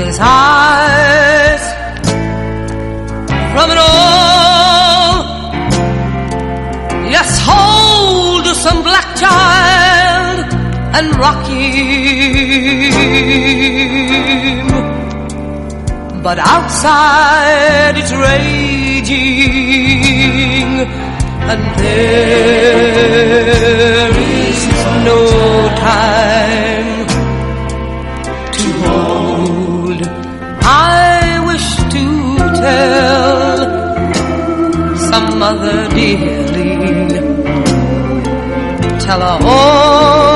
his eyes from it all. Yes, hold some black child and rock him, but outside it's raging, and there is no time to hold. I wish to tell some mother dearly, tell her all